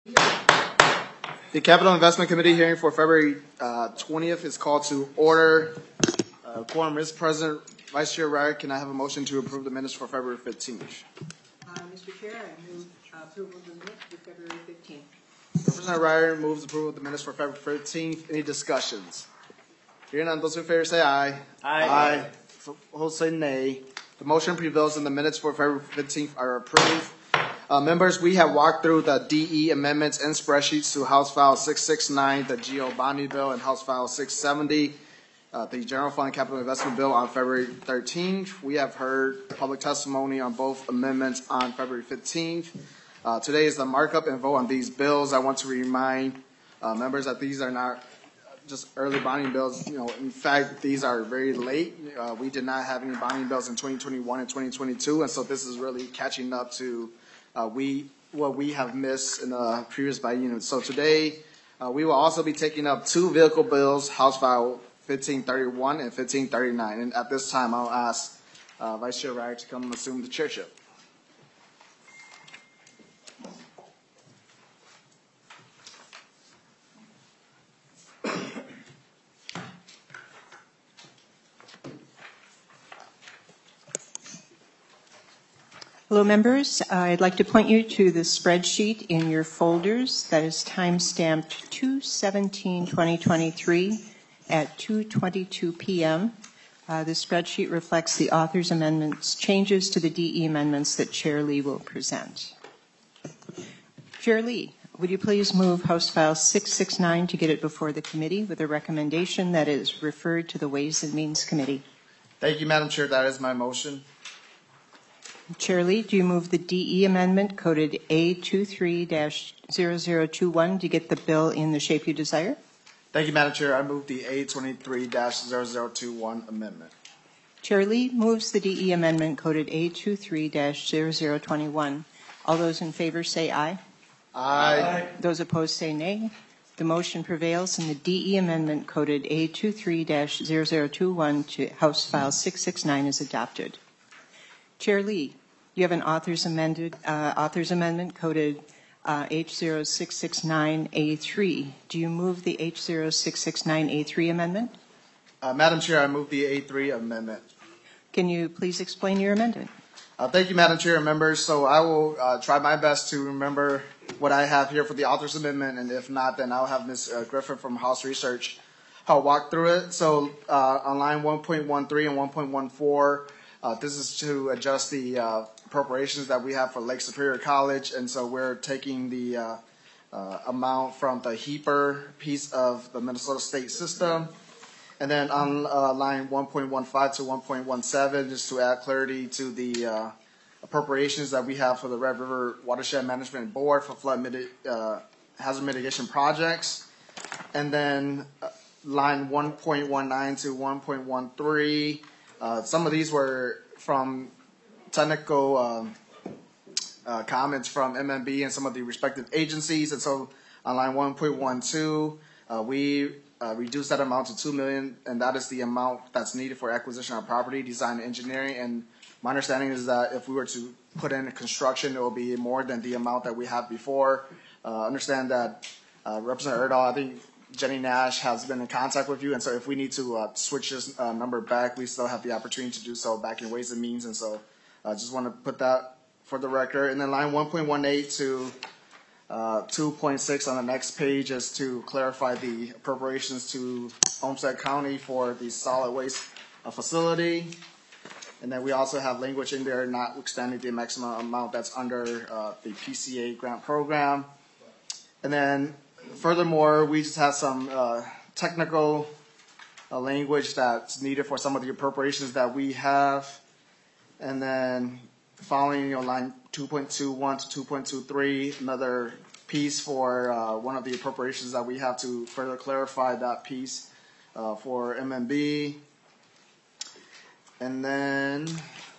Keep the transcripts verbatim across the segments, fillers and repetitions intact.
The Capital Investment Committee hearing for February uh, twentieth is called to order. Uh, quorum is present. Vice Chair Ryder, can I have a motion to approve the minutes for February fifteenth? Uh, Mister Chair, I move uh, approval of the minutes for February fifteenth. Representative Ryder moves approval of the minutes for February fifteenth. Any discussions? Hearing none, those in favor say aye. Aye. Aye. Opposed say nay. The motion prevails and the minutes for February fifteenth are approved. Uh, members, we have walked through the D E amendments and spreadsheets to House File six sixty-nine, the G O bonding bill, and House File six seventy, uh, the General Fund Capital Investment Bill on February thirteenth. We have heard public testimony on both amendments on February fifteenth. Uh, today is the markup and vote on these bills. I want to remind uh, members that these are not just early bonding bills. You know, in fact, these are very late. Uh, we did not have any bonding bills in twenty twenty-one and twenty twenty-two, and so this is really catching up to Uh, we what we have missed in the previous biennium. So today uh, we will also be taking up two vehicle bills, House File fifteen thirty-one and fifteen thirty-nine. And at this time, I'll ask uh, Vice Chair Ryder to come and assume the chairship. Hello, members. Uh, I'd like to point you to the spreadsheet in your folders that is time-stamped two seventeen twenty twenty-three at two twenty-two p m Uh, the spreadsheet reflects the author's amendments, changes to the D E amendments that Chair Lee will present. Chair Lee, would you please move House File six sixty-nine to get it before the committee with a recommendation that is referred to the Ways and Means Committee? Thank you, Madam Chair. That is my motion. Chair Lee, do you move the D E amendment coded A twenty-three dash zero zero two one to get the bill in the shape you desire? Thank you, Madam Chair. I move the A twenty-three dash zero zero two one amendment. Chair Lee moves the D E amendment coded A twenty-three dash zero zero two one. All those in favor say aye. Aye. Aye. Those opposed say nay. The motion prevails and the D E amendment coded A twenty-three dash zero zero two one to House File six sixty-nine is adopted. Chair Lee, you have an author's amended uh, author's amendment coded uh, H zero six six nine A three. Do you move the H zero six six nine A three amendment? Uh, Madam Chair, I move the A three amendment. Can you please explain your amendment? Uh, thank you, Madam Chair and members. So I will uh, try my best to remember what I have here for the author's amendment, and if not, then I'll have Miz Uh, Griffin from House Research help walk through it. So uh, on line one point one three and one point one four, Uh, this is to adjust the uh, appropriations that we have for Lake Superior College, and so we're taking the uh, uh, amount from the HEAPR piece of the Minnesota state system, and then on uh, line one point one five to one point one seven, just to add clarity to the uh, appropriations that we have for the Red River Watershed Management Board for flood miti- uh, hazard mitigation projects, and then uh, line one point one nine to one point one three. Uh, some of these were from technical um, uh, comments from M M B and some of the respective agencies. And so on line one point one two, uh, we uh, reduced that amount to two million dollars, and that is the amount that's needed for acquisition of property, design, and engineering. And my understanding is that if we were to put in construction, it will be more than the amount that we had before. Uh, understand that uh, Representative Erdahl, I think Jenny Nash has been in contact with you, and so if we need to uh, switch this uh, number back, we still have the opportunity to do so back in Ways and Means, and so I uh, just want to put that for the record. And then line one point one eight to uh, two point six on the next page is to clarify the appropriations to Homestead County for the solid waste uh, facility. And then we also have language in there notwithstanding the maximum amount that's under uh, the P C A grant program. And then furthermore, we just have some uh, technical uh, language that's needed for some of the appropriations that we have. And then following, you know, line two point two one to two point two three, another piece for uh, one of the appropriations that we have to further clarify that piece uh, for M M B. And then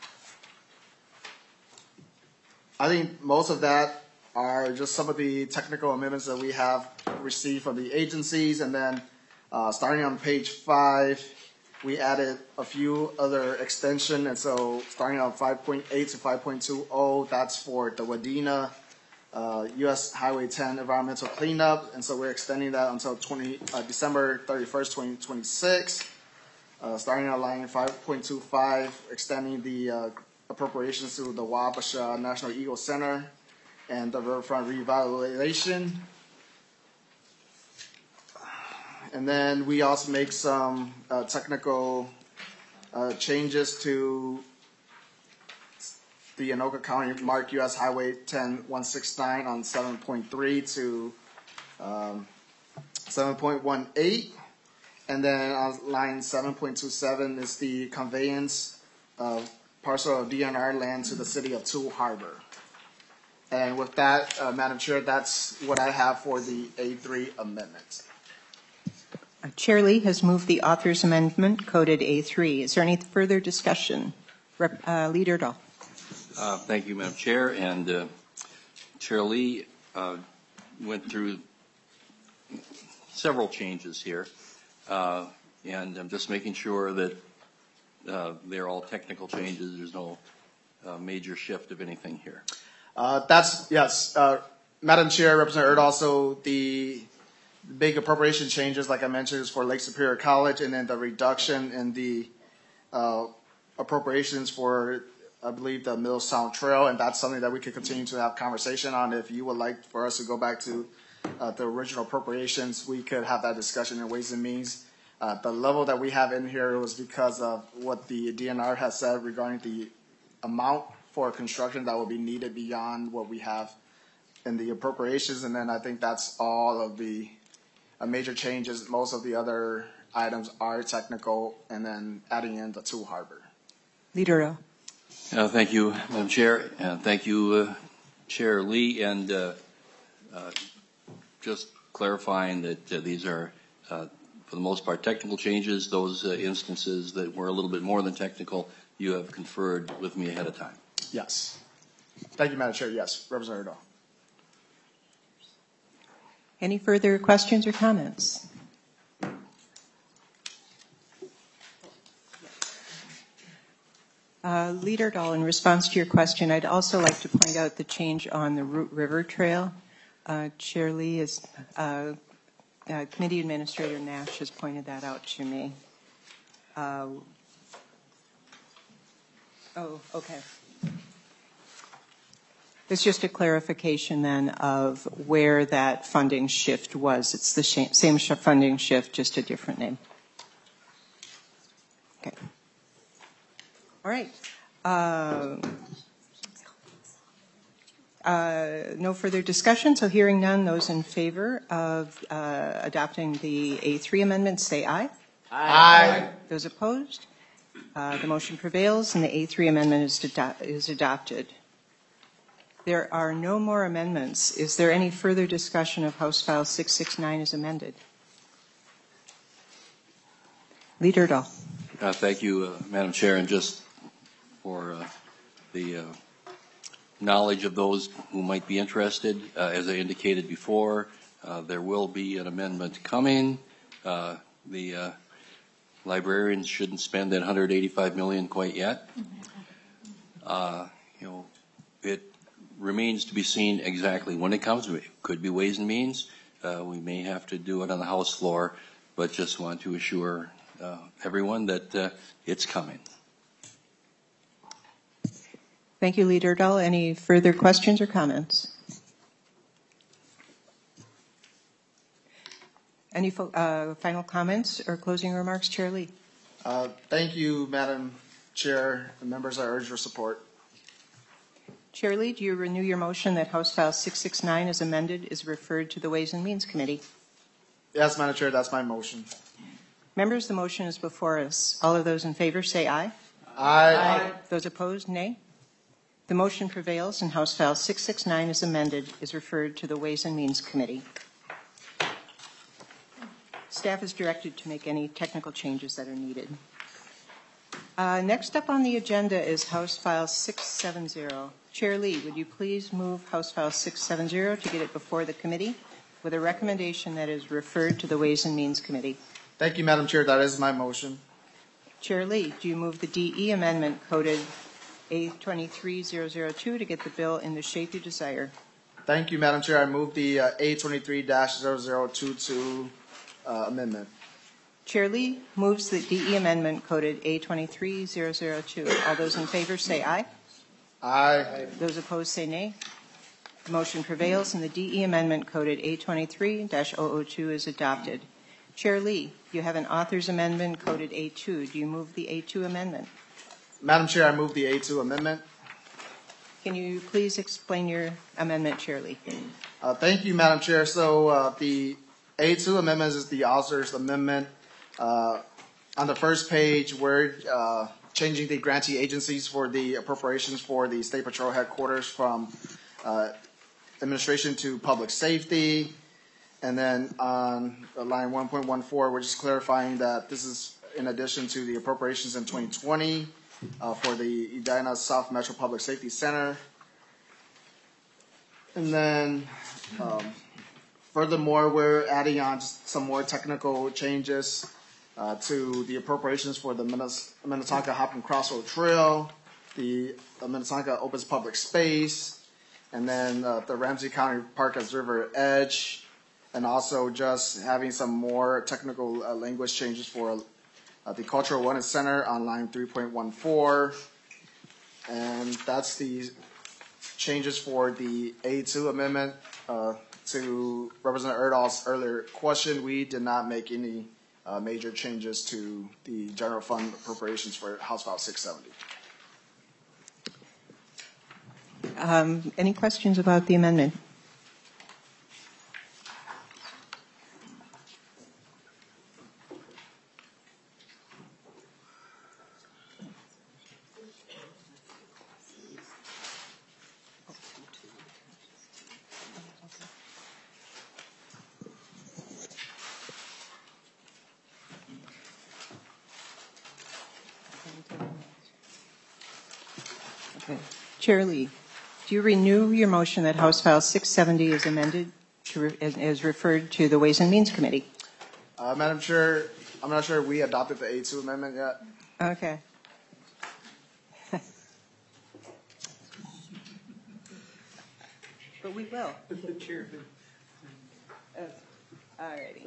I think most of that are just some of the technical amendments that we have received from the agencies. And then uh, starting on page five, we added a few other extension. And so starting on five point eight to five point two zero, that's for the Wadena uh, U S Highway ten environmental cleanup, and so we're extending that until twenty, uh, December thirty-first, twenty twenty-six. Uh, starting at line five point two five, extending the uh, appropriations to the Wabasha National Eagle Center and the riverfront revitalization. And then we also make some uh, technical uh, changes to the Anoka County Mark U S Highway ten one sixty-nine on seven point three to um, seven point one eight. And then on line seven point two seven is the conveyance of parcel of D N R land to the city of Toole Harbor. And with that, uh, Madam Chair, that's what I have for the A three amendment. Uh, Chair Lee has moved the author's amendment coded A three. Is there any further discussion? Rep, uh, Leader Dahl. Uh, thank you, Madam Chair. And uh, Chair Lee uh, went through several changes here. Uh, and I'm just making sure that uh, they're all technical changes. There's no uh, major shift of anything here. Uh, that's, yes, uh, Madam Chair, Representative Erdahl, also the big appropriation changes, like I mentioned, is for Lake Superior College, and then the reduction in the uh, appropriations for, I believe, the Millstown Trail, and that's something that we could continue to have conversation on. If you would like for us to go back to Uh, the original appropriations, we could have that discussion in Ways and Means. Uh, the level that we have in here was because of what the D N R has said regarding the amount for construction that will be needed beyond what we have in the appropriations, and then I think that's all of the uh, major changes. Most of the other items are technical, and then adding in the Toole Harbor. Leader Dahl. Uh, thank you, Madam Chair, and thank you, uh, Chair Lee, and uh, uh, just clarifying that uh, these are, uh, for the most part, technical changes. Those uh, instances that were a little bit more than technical, you have conferred with me ahead of time. Yes. Thank you, Madam Chair. Yes, Representative Dahl. Any further questions or comments? Uh, Leader Dahl, in response to your question, I'd also like to point out the change on the Root River Trail. Uh, Chair Lee is, uh, uh, Committee Administrator Nash has pointed that out to me. Uh, oh, okay. It's just a clarification then of where that funding shift was. It's the sh- same sh- funding shift, just a different name. Okay. All right. Uh, Uh, no further discussion, so hearing none, those in favor of uh, adopting the A three amendment say aye. Aye. Those opposed? Uh, the motion prevails and the A three amendment is, ado- is adopted. There are no more amendments. Is there any further discussion of House File six sixty-nine as amended? Leader Dahl. Uh, thank you, uh, Madam Chair, and just for uh, the uh, knowledge of those who might be interested, uh, as I indicated before, uh, there will be an amendment coming. Uh, the uh, librarians shouldn't spend that one hundred eighty-five million dollars quite yet. Uh, you know, it remains to be seen exactly when it comes. It could be Ways and Means. Uh, we may have to do it on the House floor, but just want to assure uh, everyone that uh, it's coming. Thank you, Leader Dahl. Any further questions or comments? Any fo- uh, final comments or closing remarks, Chair Lee? Uh, thank you, Madam Chair and members. I urge your support. Chair Lee, do you renew your motion that House File six sixty-nine as amended is referred to the Ways and Means Committee? Yes, Madam Chair, that's my motion. Members, the motion is before us. All of those in favor say aye. Aye. Aye. Those opposed, nay. The motion prevails and House File six sixty-nine as amended is referred to the Ways and Means Committee. Staff is directed to make any technical changes that are needed. Uh, next up on the agenda is House File six seventy. Chair Lee, would you please move House File six seventy to get it before the committee with a recommendation that is referred to the Ways and Means Committee? Thank you, Madam Chair. That is my motion. Chair Lee, do you move the D E amendment coded A two three zero zero two to get the bill in the shape you desire? Thank you, Madam Chair. I move the uh, A twenty-three dash zero zero two two uh, amendment. Chair Lee moves the D E amendment coded A twenty-three zero zero two. All those in favor say aye. Aye. Those opposed say nay. The motion prevails and the D E amendment coded A twenty-three dash zero zero two is adopted. Chair Lee, you have an author's amendment coded A two. Do you move the A two amendment? Madam Chair, I move the A two amendment. Can you please explain your amendment, Chair Lee? Uh, thank you, Madam Chair. So uh, the A two amendment is the author's amendment. Uh, on the first page, we're uh, changing the grantee agencies for the appropriations for the State Patrol headquarters from uh, administration to public safety. And then on line one point one four, we're just clarifying that this is in addition to the appropriations in twenty twenty uh, for the Edina South Metro Public Safety Center. And then um, furthermore, we're adding on just some more technical changes uh, to the appropriations for the Minnes- Minnetonka Hopkins Crossroad Trail, the uh, Minnetonka Opens Public Space, and then uh, the Ramsey County Park Observer Edge, and also just having some more technical uh, language changes for uh, the Cultural Wellness Center on line three point one four. And that's the changes for the A two amendment. Uh, to Representative Erdahl's earlier question, we did not make any uh, major changes to the general fund appropriations for House File six seventy. Um, any questions about the amendment? Okay. Chair Lee, do you renew your motion that House File six seventy is amended to re- as, as referred to the Ways and Means Committee? Uh, Madam Chair, I'm not sure if we adopted the A two amendment yet. Okay. But we will. Uh, all righty.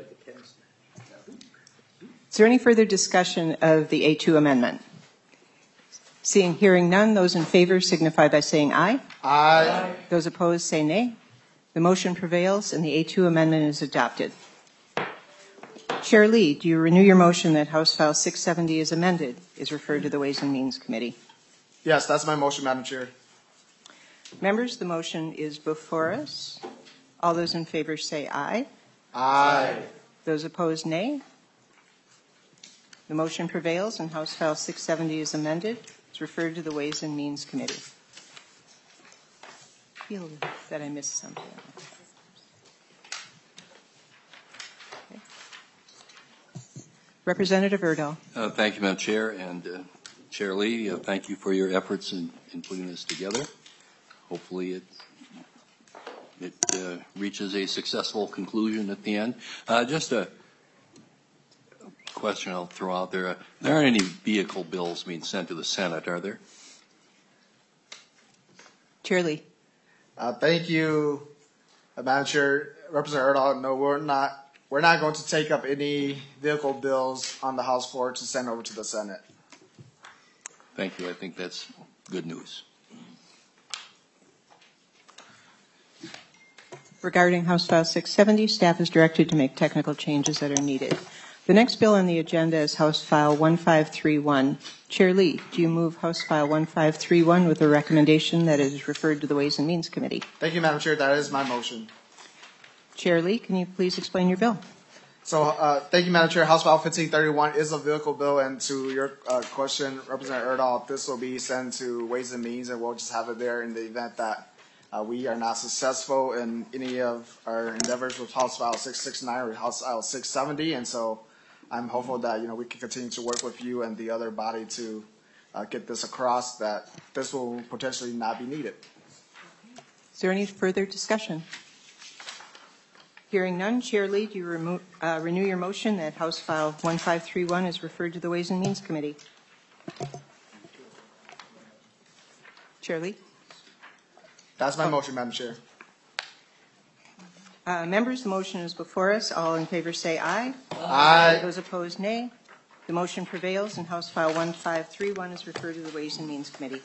Is there any further discussion of the A two amendment? Seeing, hearing none, those in favor signify by saying aye. Aye. Those opposed say nay. The motion prevails and the A two amendment is adopted. Chair Lee, do you renew your motion that House File six seventy is amended, is referred to the Ways and Means Committee? Yes, that's my motion, Madam Chair. Members, the motion is before us. All those in favor say aye. Aye. Those opposed, nay. The motion prevails and House File six seventy is amended. It's referred to the Ways and Means Committee. I feel that I missed something. Okay. Representative Erdahl. Uh, thank you, Madam Chair, and uh, Chair Lee, uh, thank you for your efforts in, in putting this together. Hopefully it it uh, reaches a successful conclusion at the end. Uh, just a question I'll throw out there. Uh, there aren't any vehicle bills being sent to the Senate, are there? Chair Lee. Uh, thank you, uh, Madam Chair. Representative Erdahl, no, we're not, we're not going to take up any vehicle bills on the House floor to send over to the Senate. Thank you. I think that's good news. Regarding House File six seventy, staff is directed to make technical changes that are needed. The next bill on the agenda is House File one five three one. Chair Lee, do you move House File one five three one with a recommendation that is referred to the Ways and Means Committee? Thank you, Madam Chair. That is my motion. Chair Lee, can you please explain your bill? So, uh, thank you, Madam Chair. House File fifteen thirty-one is a vehicle bill, and to your uh, question, Representative Erdahl, this will be sent to Ways and Means, and we'll just have it there in the event that uh, we are not successful in any of our endeavors with House File six sixty-nine or House File six seventy, and so I'm hopeful that, you know, we can continue to work with you and the other body to uh, get this across, that this will potentially not be needed. Is there any further discussion? Hearing none, Chair Lee, do you remo- uh, renew your motion that House File one five three one is referred to the Ways and Means Committee? Chair Lee? That's my motion, Madam Chair. Uh, Members, the motion is before us. All in favor say aye. Aye. Those opposed, nay. The motion prevails, and House File one five three one is referred to the Ways and Means Committee.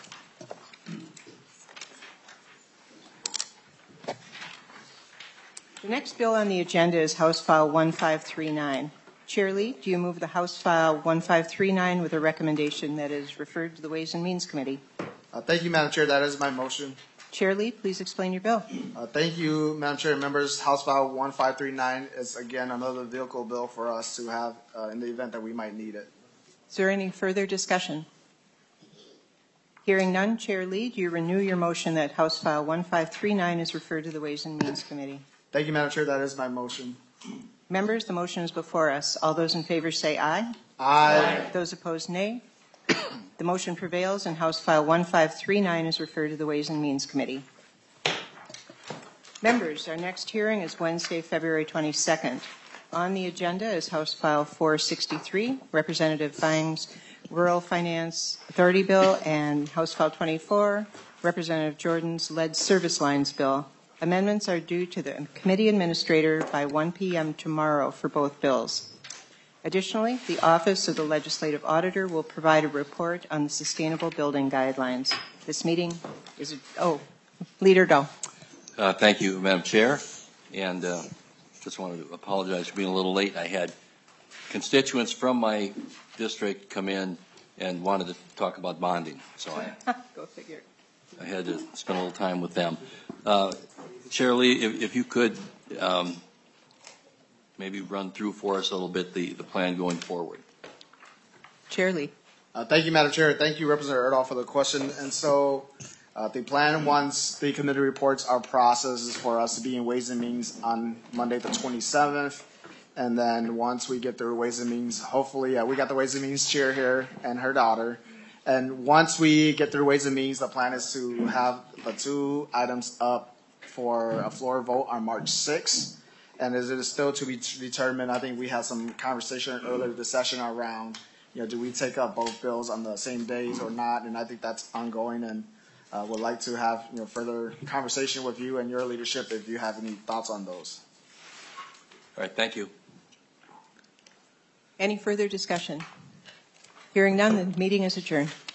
The next bill on the agenda is House File one five three nine. Chair Lee, do you move the House File one five three nine with a recommendation that is referred to the Ways and Means Committee? Uh, thank you, Madam Chair. That is my motion. Chair Lee, please explain your bill. Uh, thank you, Madam Chair and members. House File one five three nine is again another vehicle bill for us to have uh, in the event that we might need it. Is there any further discussion? Hearing none, Chair Lee, do you renew your motion that House File one five three nine is referred to the Ways and Means Committee? Thank you, Madam Chair. That is my motion. Members, the motion is before us. All those in favor say aye. Aye. Those opposed, nay. The motion prevails, and House File one five three nine is referred to the Ways and Means Committee. Members, our next hearing is Wednesday, February twenty-second. On the agenda is House File four sixty-three, Representative Fang's Rural Finance Authority Bill, and House File twenty-four, Representative Jordan's Lead Service Lines Bill. Amendments are due to the committee administrator by one p m tomorrow for both bills. Additionally, the Office of the Legislative Auditor will provide a report on the Sustainable Building Guidelines. This meeting is, oh, Leader Dahl. Uh, thank you, Madam Chair. And uh, just wanted to apologize for being a little late. I had constituents from my district come in and wanted to talk about bonding. So I, Go figure. I had to spend a little time with them. Uh, Chair Lee, if, if you could um, maybe run through for us a little bit the, the plan going forward. Chair Lee. Uh, thank you, Madam Chair. Thank you, Representative Erdahl, for the question. And so uh, the plan, once the committee reports are processed, is for us to be in Ways and Means on Monday the twenty-seventh. And then once we get through Ways and Means, hopefully, uh, we got the Ways and Means chair here and her daughter. And once we get through Ways and Means, the plan is to have the two items up for a floor vote on March sixth. And as it is still to be determined, I think we had some conversation earlier this session around, you know, do we take up both bills on the same days or not? And I think that's ongoing, and uh, would like to have, you know, further conversation with you and your leadership if you have any thoughts on those. All right, thank you. Any further discussion? Hearing none, the meeting is adjourned.